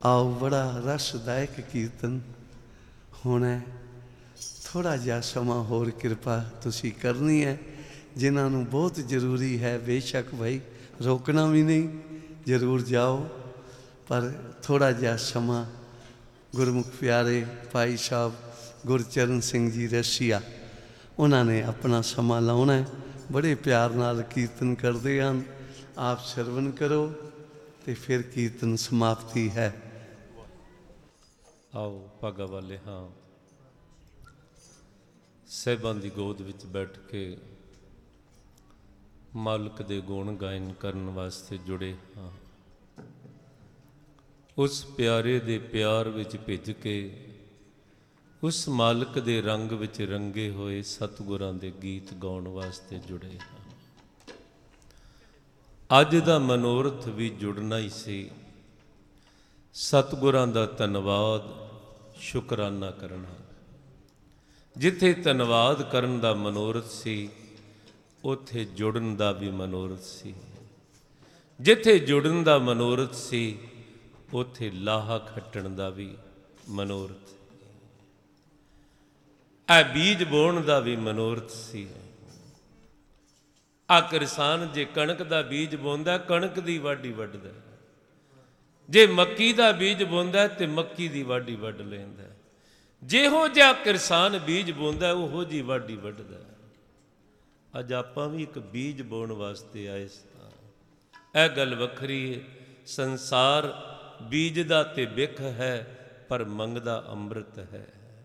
आओ बड़ा रसदायक कीर्तन होना है। थोड़ा जिहा समा होर किरपा तुसी करनी है। जिन्हां नूं बहुत जरूरी है बेशक भाई रोकना भी नहीं, जरूर जाओ, पर थोड़ा जिहा समा गुरमुख प्यारे भाई साहब गुरचरण सिंह जी रसिया उन्होंने अपना समा लाना है। बड़े प्यार नाल कीर्तन करते हैं। आप श्रवण करो तो फिर कीर्तन समाप्ति है। आओ भागा वाले हाँ साहिबां दी गोद विच बैठ के मालिक दे गुण गायन करन वास्ते जुड़े हाँ। उस प्यारे दे प्यार विच भिज के उस मालिक दे रंग विच रंगे होए सतगुरां दे गीत गाउण वास्ते जुड़े हाँ। अज दा मनोरथ भी जुड़ना ही सी। सतगुरां दा धन्नवाद शुकराना करना। जिथे धन्नवाद करन दा मनोरथ सी उथे जुड़न दा भी मनोरथ सी। जिथे जुड़न दा मनोरथ सी उथे लाहा खट्टण दा भी मनोरथ। आ बीज बोण दा भी मनोरथ सी। आ किसान जे कणक दा बीज बोंदा कणक दी वाढी वड्डदा, जे मक्की दा बीज बोंदा ते मक्की दी वाढी वड्ड लैंदा। जिहो जिहा किसान बीज बोंदा उहो जी वाढी वड्डदा। अज आपां भी एक बीज बोण वास्ते आए सां। ਇਹ गल वखरी है। संसार बीज दा ते बिख है पर मंगदा अंमृत है।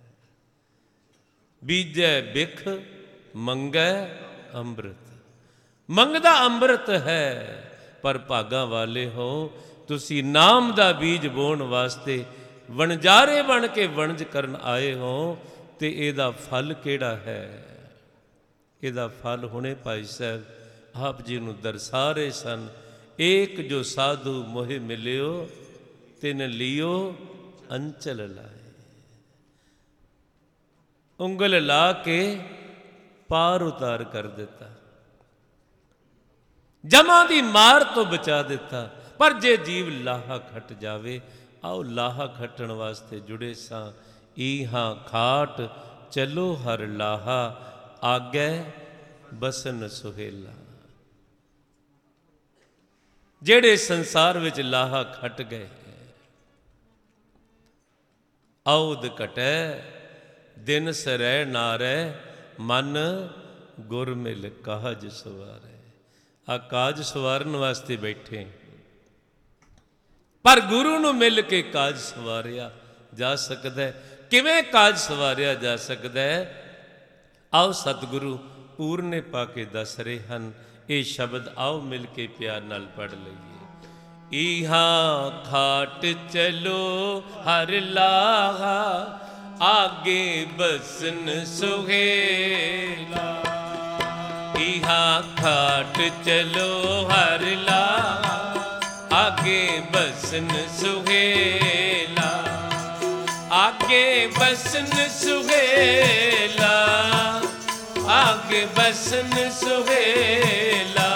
बीजै बिख मंगै अंमृत। मंगदा अंमृत है पर भागा वाले हो तुसी नाम दा बीज बोण वास्ते वणजारे बन के वणज करन आए हो। ते इहदा फल किहड़ा है? इहदा फल हुणे भाई साहब आप जी नूं दरसा रहे सन। एक जो साधु मोहे मिलियो तिन लियो अंचल लाए। उंगल ला के पार उतार कर दिता, जमा दी मार तो बचा दिता। पर जे जीव लाहा खट जावे, आओ लाहा खटण वास्ते जुड़े सां। ईहां खाट चलो हर लाहा आगे बसन सुहेला। जेड़े संसार विच लाहा खट गए, औद घटै दिन सरै नारै मन गुर मिल काज सवारै। आ काज सवारन वास्ते बैठे, पर गुरु नूं मिल के काज सवारिया जा सकदा है। किवें काज सवारिया जा सकदा है? आओ सतगुरु पूरने पा के दस रहे हन। ये शब्द आओ मिल के प्यार नाल पढ़ लईए। इहां खाट चलो हर लाहा आगे बसन सुहेला। इहां खाट चलो हर लाहा आगे बसन सुहेला। आगे बसन सुहेला। आगे बसन सुहेला।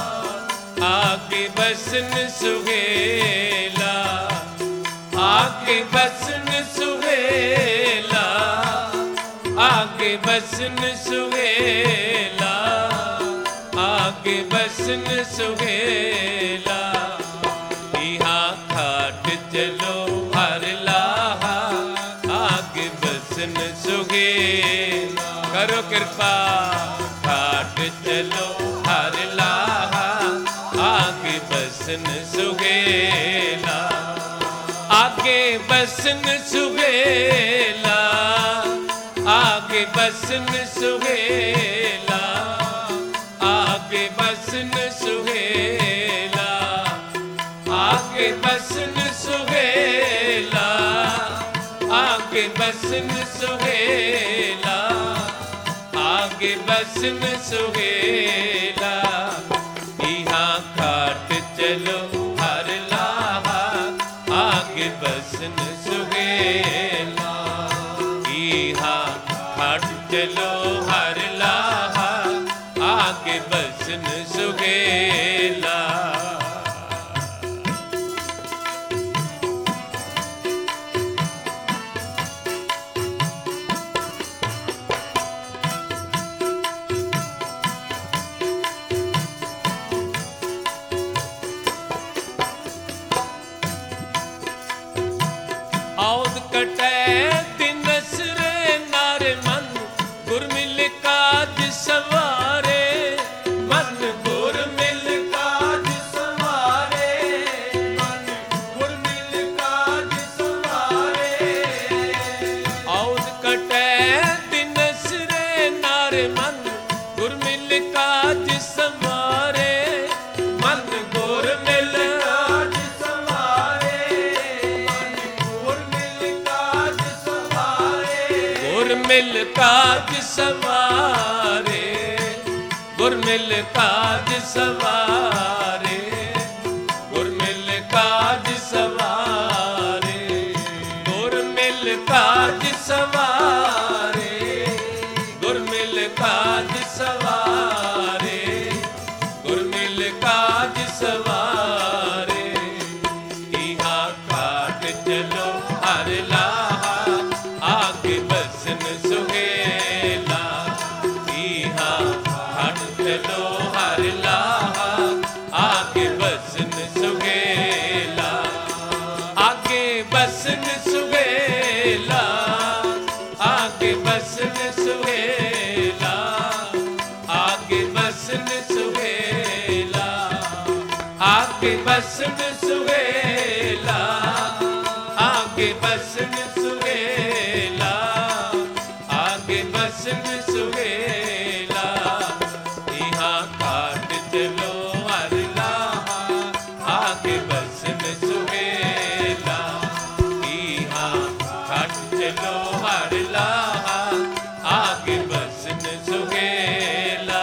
आगे बसन सुहेला। आगे बसन सुहेला। आगे बसन सुहेला। आगे बसन सुहेला। इहां खाट चलो हर लाहा आगे बसन सुहेला। करो कृपा खाट चलो हर लाहा आगे बसन सुहेला। आगे बसन सुहेला। आगे बसन सुहेला। आगे बसन सुहेला। आगे बसन सुहेला। आगे बसन सुहेला। आगे बसन सुहेला। इहां खाट चलो हर लाहा आगे बसन सुहेला। इहां खाट चलो हर लाहा आगे बसन सुहेला। कटै दिन असरे नारे मन गुर मिल काज सवारे मन गुर मिल काज सवारे मन गुर मिल काज सवारे औद कटै दिन असरे नारे मन गुर मिल काज सवारे मन गुर मिल काज सवारे मन गुर मिल काज सवारे गुर मिल काज सवारे गुर मिल काज सवारे गुर मिल काज सवारे गुर मिल काज सवारे गुर मिल काज सवारे गुर मिल काज सवारे इहाँ काट चलो हर लाहा आगे बसन सुहेला इहाँ काट चलो हर लाहा आगे बसन सुहेला आगे बसन सुहेला आगे बसन सुहेला आगे बसन सुहेला आगे बसन सुहेला आगे बसन सुहेला आगे बसन सुहेला यहाँ काट चलो हर लाहा आगे बसन सुहेला यहाँ काट चलो हर लाहा आगे बसन सुहेला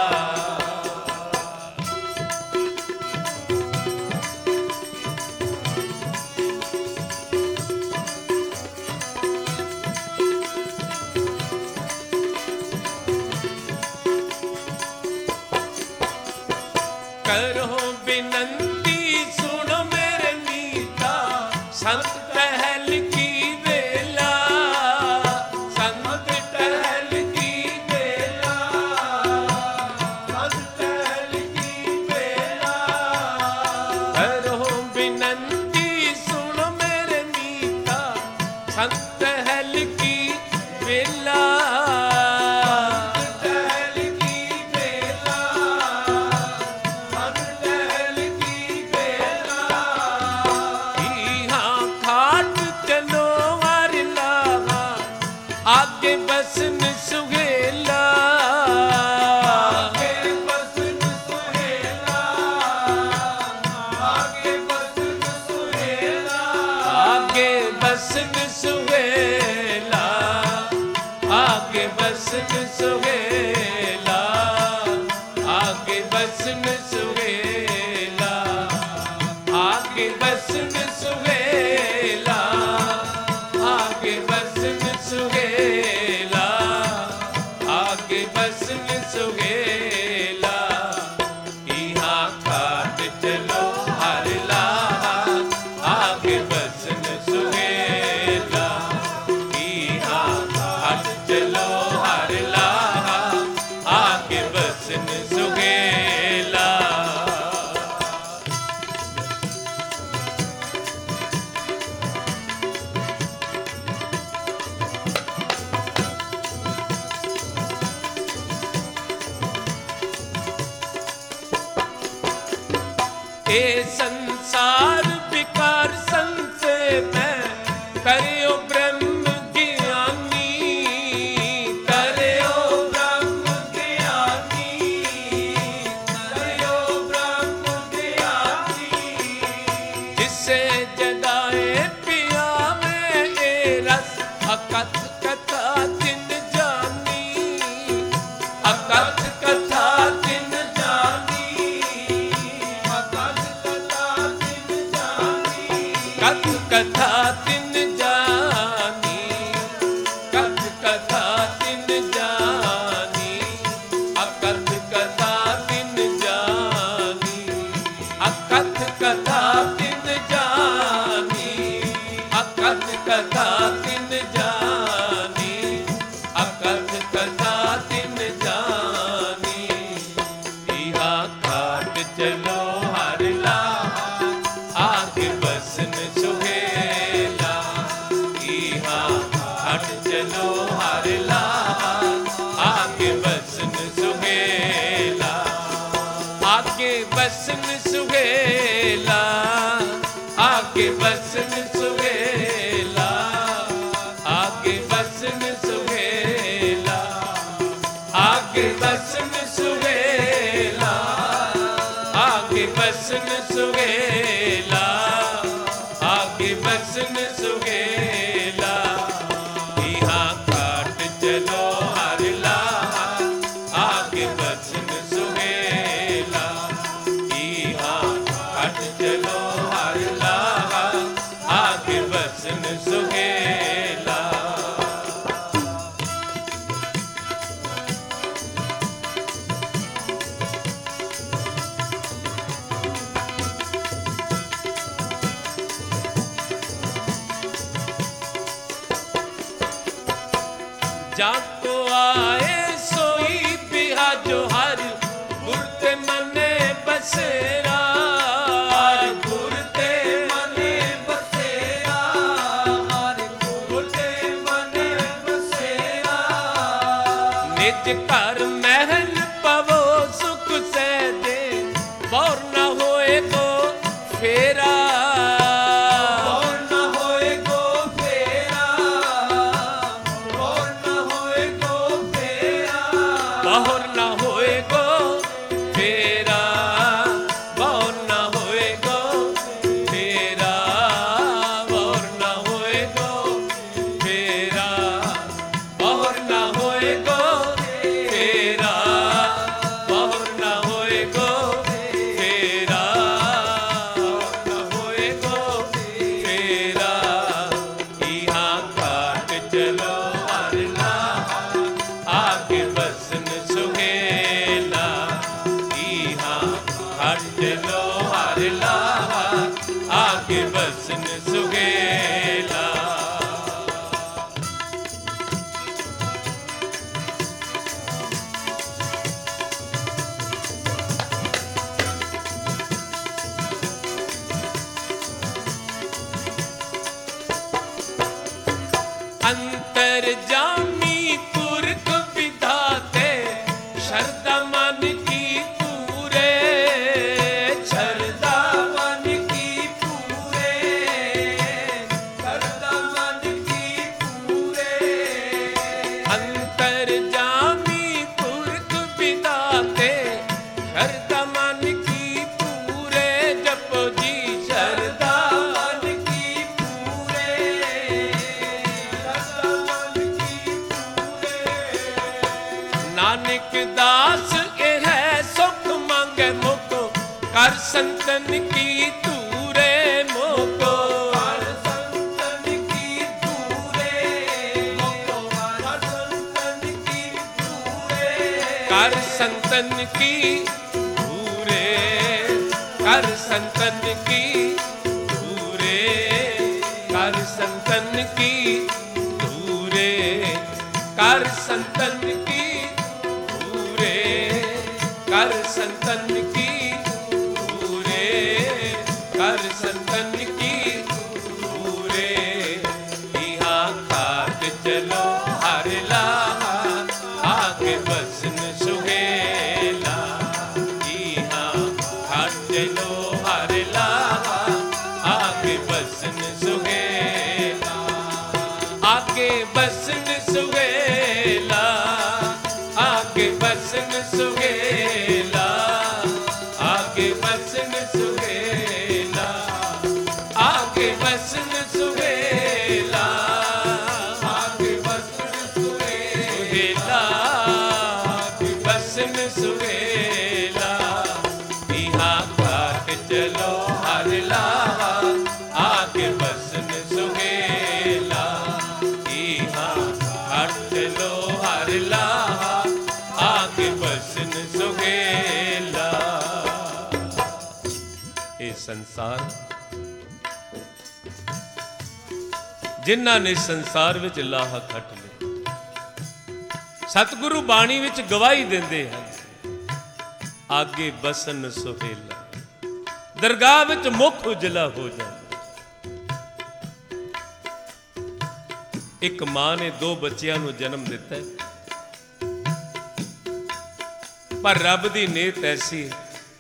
करो बिनंती सुनो मेरे मीता संत टहल की बेला संत टहल की बेला संत टहल की बेला करो बिनंती सुनो मेरे मीता संत टहल की बेला टहल की बेला टहल की बेला यहाँ खाट चलो हर लाहा आगे बसन सुहेला आगे बसन सुहेला आगे बसन सुहेला आगे बसन सुहेला आगे बसन सुहेला आगे बसन सुहेला आगे बसन सुहेला आगे बसन सुहेला आगे बसन सुहेला यहाँ काट चलो हर लाहा आगे बसन सुहेला यहाँ काट चलो हर लाहा आगे बसन सुहेला ए संसार विकार संसे मैं करियो ब्रह्म ज्ञानी करियो ब्रह्म ज्ञानी करियो ब्रह्म ज्ञानी जिससे जगाए पिया में ए रस अकथ कथा दिन जानी अकथ कथा दिन जानी अकथ कथा दिन जानी कथ कथा दिन जानी कथ कथा दिन जानी अकथ कथा दिन जानी अकथ कथा दिन जानी अकथ कथा दिन जानी अकथ कथा दिन जानी यहाँ काट चलो हर लाहा आगे बसन सुहेला यहाँ सुहेला। यहाँ काट चलो हर लाहा, आगे बसन सुहेला। यहाँ काट चलो हर लाहा, आगे बसन सुहेला। जाको आए सोई बिहा जो हर गुरते मने बसेरा। हर गुरते मने बसेरा, हर गुरते मने बसेरा। निज घर महल पवो सुख से दे, और न होए को फेरा। बहुर न होए गो फेरा, बहुर न होए गो फेरा, बहुर न होए गो फेरा, बहुर न होए गो फेरा, बहुर न होए गो फेरा, बहुर न होए गो फेरा। यहाँ काट चलो हर लाहा, आगे बसन सुहेला। यहाँ काट चलो हर लाहा, आगे बसन सुहेला। अंतर जामी पुरख विधाते, शरदा मन की पूरे, शरदा मन की पूरे, शरदा मन की पूरे। अंतर जामी पुरख विधाते, शरदा मन की पूरे। जपो जी शरदा मन की पूरे, नानक दास ये है सुख मांगे मोको, कर संतन की तूरे मोको। कर संतन की तूरे मोको, कर संतन की तूरे, कर संतन की तूरे, कर संतन की तूरे, कर संतन की तूरे, कर संतन की पूरे, कर संतन की पूरे, कर संतन की पूरे। यहाँ काट चलो हर लाहा, आगे बसन सुहेला। यहाँ काट चलो हर लाहा, आगे बसन सुहेला। आगे बसन सुहेला, आगे बसन सुहेला, आगे बसन सुहेला, आगे बसन सुहेला, आगे बसन सुहेला, आगे बसन सुहेला। यहाँ काट चलो हर लाहा, आगे बसन सुहेला। यहाँ काट चलो हर लाहा, आगे बसन सुहेला। ये संसार, जिन्हां ने संसार विच लाहा खट लिया, सतगुरु बाणी विच गवाही देंदे हन, आगे बसन सुहेला। दरगाह विच मुख उजला हो जाए। एक मां ने दो बच्चियां नूं जन्म दिता है, पर रब दी नीयत ऐसी है,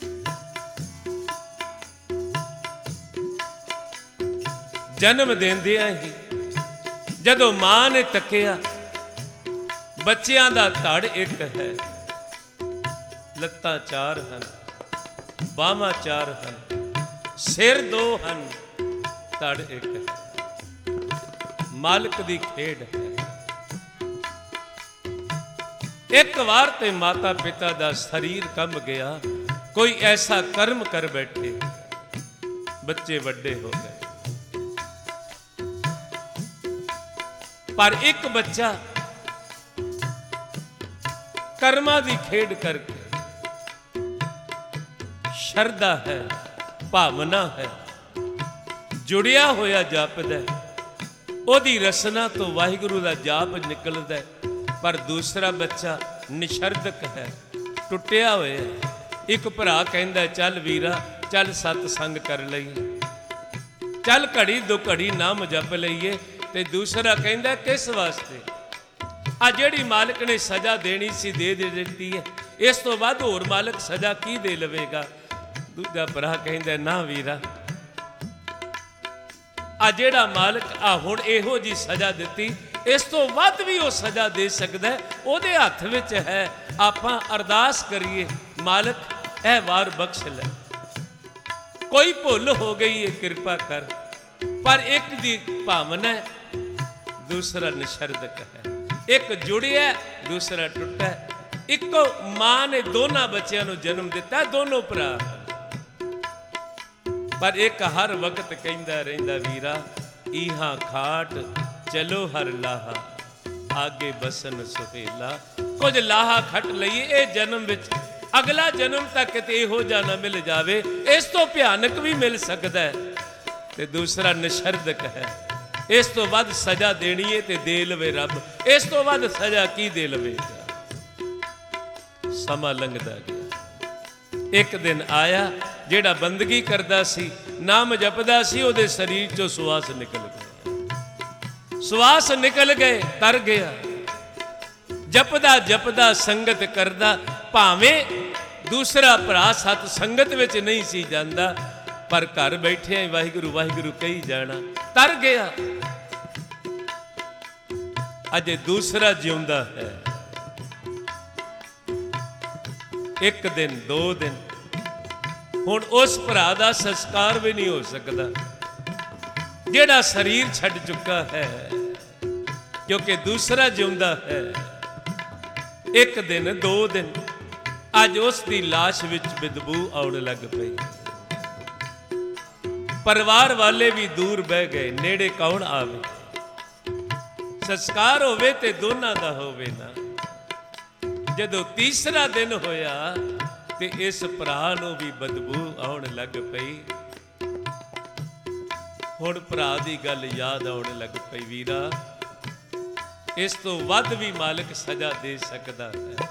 जन्म देंदियां ही जदों मां ने तकिया, बच्चियां दा धड़ एक है, लत्तां चार हन, बाहां चार हन, सिर दो हन, धड़ एक है। ਮਾਲਕ ਦੀ ਖੇਡ ਹੈ। ਇੱਕ ਵਾਰ ਤੇ ਮਾਤਾ ਪਿਤਾ ਦਾ ਸਰੀਰ ਕੰਬ ਗਿਆ, ਕੋਈ ਐਸਾ ਕਰਮ ਕਰ ਬੈਠੇ, ਬੱਚੇ ਵੱਡੇ ਹੋ ਗਏ। ਪਰ ਇੱਕ ਬੱਚਾ ਕਰਮਾਂ ਦੀ ਖੇਡ ਕਰਕੇ, ਸ਼ਰਧਾ ਹੈ, ਭਾਵਨਾ ਹੈ, ਜੁੜਿਆ ਹੋਇਆ ਜਾਪਦਾ, ਉਹਦੀ ਰਸਨਾ ਤੋਂ ਵਾਹਿਗੁਰੂ ਦਾ ਜਾਪ ਨਿਕਲਦਾ। ਪਰ ਦੂਸਰਾ ਬੱਚਾ ਨਿਸ਼ਰਦਕ ਹੈ, ਟੁੱਟਿਆ ਹੋਇਆ। ਇੱਕ ਭਰਾ ਕਹਿੰਦਾ ਚੱਲ ਵੀਰਾ, ਚੱਲ ਸਤ ਸੰਗ ਕਰ ਲਈਏ, ਚੱਲ ਘੜੀ ਦੋ ਘੜੀ ਨਾਮ ਜਪ ਲਈਏ। ਤੇ ਦੂਸਰਾ ਕਹਿੰਦਾ ਕਿਸ ਵਾਸਤੇ? ਆ ਜਿਹੜੀ ਮਾਲਕ ਨੇ ਸਜ਼ਾ ਦੇਣੀ ਸੀ ਦੇ ਦਿੱਤੀ ਹੈ, ਇਸ ਤੋਂ ਵੱਧ ਹੋਰ ਮਾਲਕ ਸਜ਼ਾ ਕੀ ਦੇ ਲਵੇਗਾ? ਦੂਜਾ ਭਰਾ ਕਹਿੰਦਾ ਨਾ ਵੀਰਾ, ਆ ਜਿਹੜਾ ਮਾਲਕ ਆ ਹੁਣ ਇਹੋ ਜੀ ਸਜ਼ਾ ਦਿੱਤੀ, ਇਸ ਤੋਂ ਵੱਧ ਵੀ ਉਹ ਸਜ਼ਾ ਦੇ ਸਕਦਾ, ਉਹਦੇ ਹੱਥ ਵਿੱਚ ਹੈ। ਆਪਾਂ ਅਰਦਾਸ ਕਰੀਏ, ਮਾਲਕ ਇਹ ਵਾਰ ਬਖਸ਼ ਲੈ, ਕੋਈ ਭੁੱਲ ਹੋ ਗਈ ਹੈ ਕਿਰਪਾ ਕਰ। ਪਰ ਇੱਕ ਦੀ ਭਾਵਨਾ ਹੈ, ਦੂਸਰਾ ਨਿਸ਼ਰਦਕ ਹੈ। ਇੱਕ ਜੁੜਿਆ, ਦੂਸਰਾ ਟੁੱਟਾ। ਇੱਕੋ ਮਾਂ ਨੇ ਦੋਨਾਂ ਬੱਚਿਆਂ ਨੂੰ ਜਨਮ ਦਿੱਤਾ, ਦੋਨੋਂ ਭਰਾ। ਪਰ ਇੱਕ ਹਰ ਵਕਤ ਕਹਿੰਦਾ ਰਹਿੰਦਾ ਵੀਰਾ, ਇਹਾਂ ਖਾਟ ਚਲੋ ਹਰ ਲਾਹਾ, ਆਗੇ ਬਸਨ ਸੁਹੇਲਾ। ਕੁਝ ਲਾਹਾ ਖੱਟ ਲਈਏ ਇਹ ਜਨਮ ਵਿੱਚ, ਅਗਲਾ ਜਨਮ ਤੱਕ ਕਿਤੇ ਇਹੋ ਜਿਹਾ ਨਾ ਮਿਲ ਜਾਵੇ, ਇਸ ਤੋਂ ਭਿਆਨਕ ਵੀ ਮਿਲ ਸਕਦਾ ਹੈ। ਤੇ ਦੂਸਰਾ ਨਿਸ਼ਰਦਕ ਹੈ, ਇਸ ਤੋਂ ਵੱਧ ਸਜ਼ਾ ਦੇਣੀ ਹੈ ਤੇ ਦੇ ਲਵੇ ਰੱਬ, ਇਸ ਤੋਂ ਵੱਧ ਸਜ਼ਾ ਕੀ ਦੇ ਲਵੇਗਾ? ਸਮਾਂ ਲੰਘਦਾ ਗਿਆ। ਇੱਕ ਦਿਨ ਆਇਆ, ਜਿਹੜਾ ਬੰਦਗੀ ਕਰਦਾ ਸੀ, ਨਾਮ ਜਪਦਾ ਸੀ, ਉਹਦੇ ਸਰੀਰ ਚੋਂ ਸੁਆਸ ਨਿਕਲ ਗਿਆ। ਸੁਆਸ ਨਿਕਲ ਗਏ, ਤਰ ਗਿਆ। ਜਪਦਾ ਜਪਦਾ ਸੰਗਤ ਕਰਦਾ, ਭਾਵੇਂ ਦੂਸਰਾ ਭਰਾ ਸਤ ਸੰਗਤ ਵਿੱਚ ਨਹੀਂ ਸੀ ਜਾਂਦਾ, ਪਰ ਘਰ ਬੈਠਿਆਂ ਵਾਹਿਗੁਰੂ ਵਾਹਿਗੁਰੂ ਕਹੀ ਜਾਣਾ, ਤਰ ਗਿਆ। ਅਜੇ ਦੂਸਰਾ ਜਿਉਂਦਾ ਹੈ। ਇੱਕ ਦਿਨ, ਦੋ ਦਿਨ, ਹੁਣ ਉਸ ਭਰਾ ਦਾ ਸੰਸਕਾਰ ਵੀ ਨਹੀਂ ਹੋ ਸਕਦਾ, ਜਿਹੜਾ ਸਰੀਰ ਛੱਡ ਚੁੱਕਾ ਹੈ, ਕਿਉਂਕਿ ਦੂਸਰਾ ਜਿਉਂਦਾ ਹੈ। ਇੱਕ ਦਿਨ, ਦੋ ਦਿਨ, ਅੱਜ ਉਸ ਦੀ ਲਾਸ਼ ਵਿੱਚ ਬਦਬੂ ਆਉਣ ਲੱਗ ਪਈ। ਪਰਿਵਾਰ ਵਾਲੇ ਵੀ ਦੂਰ ਬਹਿ ਗਏ, ਨੇੜੇ ਕੌਣ ਆਵੇ? ਸੰਸਕਾਰ ਹੋਵੇ ਤੇ ਦੋਨਾਂ ਦਾ ਹੋਵੇ ਨਾ। ਜਦੋਂ ਤੀਸਰਾ ਦਿਨ ਹੋਇਆ ਤੇ ਇਸ ਭਰਾ ਨੂੰ ਵੀ ਬਦਬੂ ਆਉਣ ਲੱਗ ਪਈ। ਹੁਣ ਭਰਾ ਦੀ ਗੱਲ ਯਾਦ ਆਉਣ ਲੱਗ ਪਈ, ਵੀਰਾ ਇਸ ਤੋਂ ਵੱਧ ਵੀ ਮਾਲਕ ਸਜ਼ਾ ਦੇ ਸਕਦਾ ਹੈ।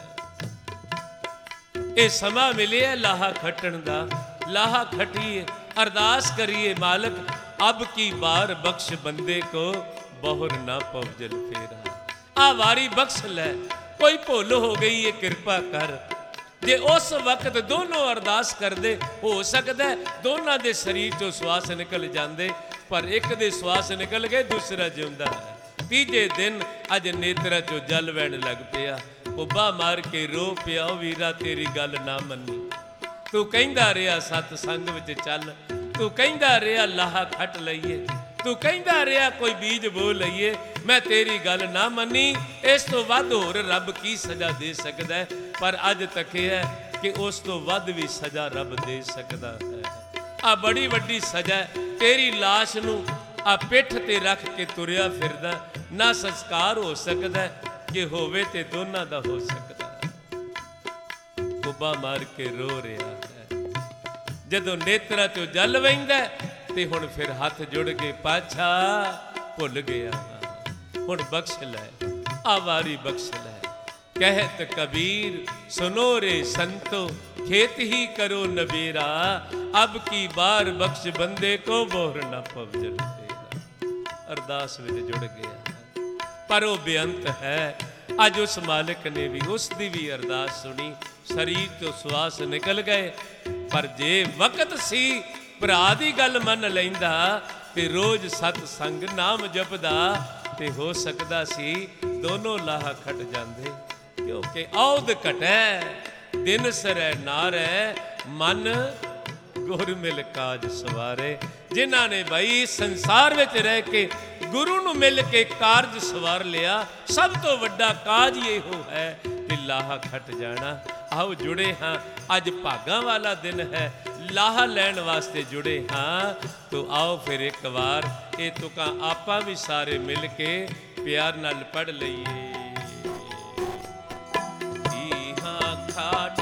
ਇਹ ਸਮਾਂ ਮਿਲਿਆ ਲਾਹਾ ਖੱਟਣ ਦਾ, ਲਾਹਾ ਖੱਟੀਏ, ਅਰਦਾਸ ਕਰੀਏ, ਮਾਲਕ ਅਬ ਕੀ ਬਾਰ ਬਖਸ਼ ਬੰਦੇ ਕੋ, ਬਹੁਰ ਨਾ ਪਵਜਲ ਫੇਰਾ। ਆ ਵਾਰੀ ਬਖਸ਼ ਲੈ, ਕੋਈ ਭੁੱਲ ਹੋ ਗਈ ਹੈ ਕਿਰਪਾ ਕਰ। ਜੇ ਉਸ ਵਕਤ ਦੋਨੋਂ ਅਰਦਾਸ ਕਰਦੇ, ਹੋ ਸਕਦਾ ਦੋਨਾਂ ਦੇ ਸਰੀਰ ਚੋਂ ਸਵਾਸ ਨਿਕਲ ਜਾਂਦੇ, ਪਰ ਇੱਕ ਦੇ ਸਵਾਸ ਨਿਕਲ ਗਏ, ਦੂਸਰਾ ਜਿਉਂਦਾ ਹੈ। ਤੀਜੇ ਦਿਨ ਅੱਜ ਨੇਤਰਾਂ ਚੋਂ ਜਲ ਵਹਿਣ ਲੱਗ ਪਿਆ। ਉੱਭਾ ਮਾਰ ਕੇ ਰੋ ਪਿਆ, ਉਹ ਵੀਰਾ ਤੇਰੀ ਗੱਲ ਨਾ ਮੰਨੀ, ਤੂੰ ਕਹਿੰਦਾ ਰਿਹਾ ਸਤ ਸੰਗ ਵਿੱਚ ਚੱਲ, ਤੂੰ ਕਹਿੰਦਾ ਰਿਹਾ ਲਾਹਾ ਖੱਟ ਲਈਏ, ਤੂੰ ਕਹਿੰਦਾ ਰਿਹਾ ਕੋਈ ਬੀਜ ਬੋ ਲਈਏ, ਮੈਂ ਤੇਰੀ ਗੱਲ ਨਾ ਮੰਨੀ। ਇਸ ਤੋਂ ਵੱਧ ਹੋਰ ਰੱਬ ਕੀ ਸਜ਼ਾ ਦੇ ਸਕਦਾ ਹੈ? ਪਰ ਅੱਜ ਤੱਕ ਹੈ ਕਿ ਉਸ ਤੋਂ ਵੱਧ ਵੀ ਸਜ਼ਾ ਰੱਬ ਦੇ ਸਕਦਾ ਹੈ। ਆ ਬੜੀ ਵੱਡੀ ਸਜ਼ਾ ਹੈ। ਤੇਰੀ ਲਾਸ਼ ਨੂੰ ਆ ਪਿੱਠ ਤੇ ਰੱਖ ਕੇ ਤੁਰਿਆ ਫਿਰਦਾ, ਨਾ ਸੰਸਕਾਰ ਹੋ ਸਕਦਾ, ਜੇ ਹੋਵੇ ਤੇ ਦੋਨਾਂ ਦਾ ਹੋ ਸਕਦਾ। ਕੁੱਬਾ ਮਾਰ ਕੇ ਰੋ ਰਿਹਾ ਹੈ। ਜਦੋਂ ਨੇਤਰਾਂ ਚੋਂ ਜਲ ਵਹਿੰਦਾ ਤੇ ਹੁਣ ਫਿਰ ਹੱਥ ਜੁੜ ਕੇ ਪਾਛਾ ਭੁੱਲ ਗਿਆ, ਹੁਣ ਬਖਸ਼ ਲੈ, ਆ ਵਾਰੀ ਬਖਸ਼ ਲੈ। ਕਹਿਤ ਕਬੀਰ ਸੁਨੋ ਰੇ ਸੰਤੋ, ਖੇਤ ਹੀ ਕਰੋ ਨਬੇਰਾ, ਅਬ ਕੀ ਬਾਰ ਬਖਸ਼ ਬੰਦੇ ਕੋ, ਬੋਹਰ ਨਾ ਪਵਜਲ ਫੇਰਾ। ਅਰਦਾਸ ਵਿੱਚ ਜੁੜ ਗਿਆ, ਪਰ ਉਹ ਬੇਅੰਤ ਹੈ। ਅੱਜ ਉਸ ਮਾਲਕ ਨੇ ਵੀ ਉਸ ਦੀ ਵੀ ਅਰਦਾਸ ਸੁਣੀ, ਸਰੀਰ ਤੋਂ ਸਵਾਸ ਨਿਕਲ ਗਏ। ਪਰ ਜੇ ਵਕਤ ਸੀ ਭਰਾ ਦੀ ਗੱਲ ਮੰਨ ਲੈਂਦਾ ਤੇ ਰੋਜ਼ ਸਤ ਸੰਗ ਨਾਮ ਜਪਦਾ, ਤੇ ਹੋ ਸਕਦਾ ਸੀ ਦੋਨੋਂ ਲਾਹਾ ਖੱਟ ਜਾਂਦੇ। ਕਿਉਂਕਿ ਔਦ ਘਟੈ ਦਿਨ ਸਰੈ ਨਾਰੈ, ਮਨ ਗੁਰ ਮਿਲ ਕਾਜ ਸਵਾਰੇ। ਜਿਨ੍ਹਾਂ ਨੇ ਭਾਈ ਸੰਸਾਰ ਵਿੱਚ ਰਹਿ ਕੇ ਗੁਰੂ ਨੂੰ ਮਿਲ ਕੇ ਕਾਰਜ ਸਵਾਰ ਲਿਆ। ਸਭ ਤੋਂ ਵੱਡਾ ਕਾਜ ਇਹੋ ਹੈ ਕਿ ਲਾਹਾ ਖੱਟ ਜਾਣਾ। ਆਓ ਜੁੜੇ ਹਾਂ, ਅੱਜ ਭਾਗਾਂ ਵਾਲਾ ਦਿਨ ਹੈ, ਲਾਹਾ ਲੈਣ ਵਾਸਤੇ ਜੁੜੇ ਹਾਂ। ਤੋ ਆਓ ਫਿਰ ਇੱਕ ਵਾਰ ਇਹ ਤੁਕਾਂ ਆਪਾਂ ਵੀ ਸਾਰੇ ਮਿਲ ਕੇ ਪਿਆਰ ਨਾਲ ਪੜ੍ਹ ਲਈਏ। ਖਾਟ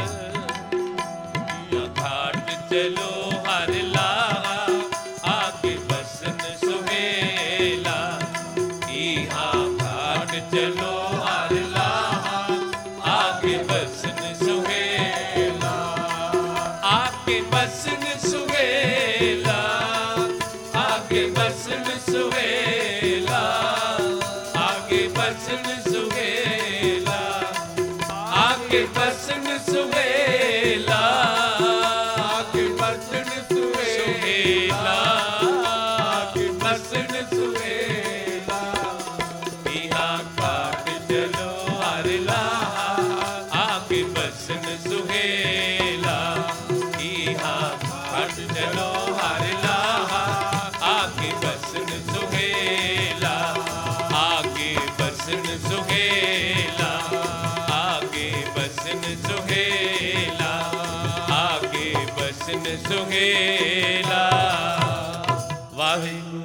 ਖਾਟ ਚਲੋ ਹਰ ਲਾਹਾ, ਆਕੇ ਬਸਨ ਸੁਹੇਲਾ। ਇਹਾ ਖਾਟ ਚਲੋ ਹਰ ਲਾਹਾ, ਆਕੇ ਬਸਨ ਸੁਹੇਲਾ। ਆਕੇ ਬਸਨ ਸੁਹੇਲਾ, ਆਕੇ ਬਸਨ ਸੁਹੇਲਾ, ਆਕੇ ਬਸਨ ਸੁਹੇਲਾ, ਆਕੇ ਬਸਨ ਸੁਹੇਲਾ, ਆਕੇ ਬਸਨ ਸੁਹੇਲਾ, ਆਕੇ ਬਸਨ ਸੁਹੇਲਾ। ਇਹਾ ਖਾਟ ਚਲੋ ਹਰ ਲਾਹਾ, ਆਕੇ ਬਸਨ ਸੁਹੇਲਾ। ਇਹਾ ਖਾਟ ਚਲੋ ਹਰ ਲਾਹਾ, ਆਕੇ ਬਸਨ ਸੁਹੇਲਾ, ਆਕੇ ਬਸਨ ਸੁਹੇਲਾ, ਆਗੇ ਬਸਨ ਸੁਹੇਲਾ, ਆਗੇ ਬਸਨ ਸੁਹੇਲਾ। ਵਾਹਿਗੁਰੂ।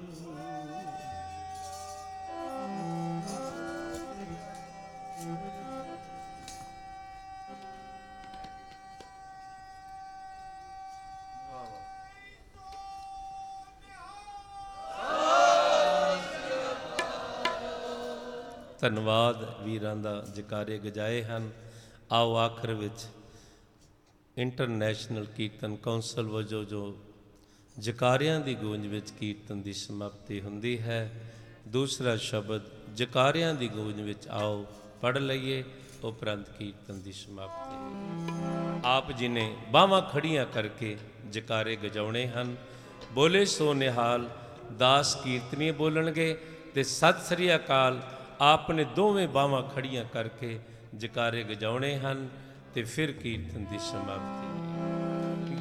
ਧੰਨਵਾਦ ਵੀਰਾਂ ਦਾ, ਜਕਾਰੇ ਗਜਾਏ ਹਨ। ਆਓ ਆਖਰ ਵਿੱਚ ਇੰਟਰਨੈਸ਼ਨਲ ਕੀਰਤਨ ਕੌਂਸਲ ਵਜੋਂ ਜੋ ਜਕਾਰਿਆਂ ਦੀ ਗੂੰਜ ਵਿੱਚ ਕੀਰਤਨ ਦੀ ਸਮਾਪਤੀ ਹੁੰਦੀ ਹੈ, ਦੂਸਰਾ ਸ਼ਬਦ ਜਕਾਰਿਆਂ ਦੀ ਗੂੰਜ ਵਿੱਚ ਆਓ ਪੜ੍ਹ ਲਈਏ, ਉਪਰੰਤ ਕੀਰਤਨ ਦੀ ਸਮਾਪਤੀ। ਆਪ ਜੀ ਨੇ ਬਾਹਾਂ ਖੜੀਆਂ ਕਰਕੇ ਜਕਾਰੇ ਗਜਾਉਣੇ ਹਨ। ਬੋਲੇ ਸੋ ਨਿਹਾਲ ਦਾਸ ਕੀਰਤਨੀਏ ਬੋਲਣਗੇ ਤੇ ਸਤਿ ਸ੍ਰੀ ਅਕਾਲ ਆਪ ਨੇ ਦੋਵੇਂ ਬਾਹਾਂ ਖੜੀਆਂ ਕਰਕੇ ਜਕਾਰੇ ਗਜਾਉਣੇ ਹਨ ਤੇ ਫਿਰ ਕੀਰਤਨ ਦੀ ਸਮਾਪਤੀ।